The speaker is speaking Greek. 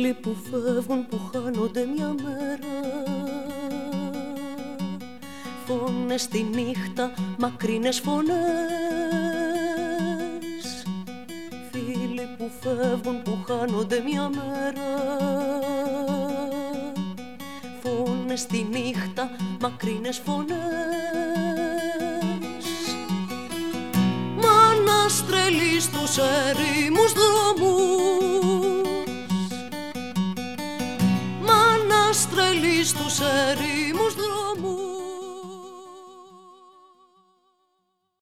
Φίλοι που φεύγουν, που χάνονται μια μέρα, φωνές στη νύχτα, μακρινές φωνές. Φίλοι που φεύγουν, που χάνονται μια μέρα, φωνές στη νύχτα, μακρινές φωνές. Μάνας τρελή στους ερήμους δρόμους, μάνας τρελή στους ερήμους δρόμους.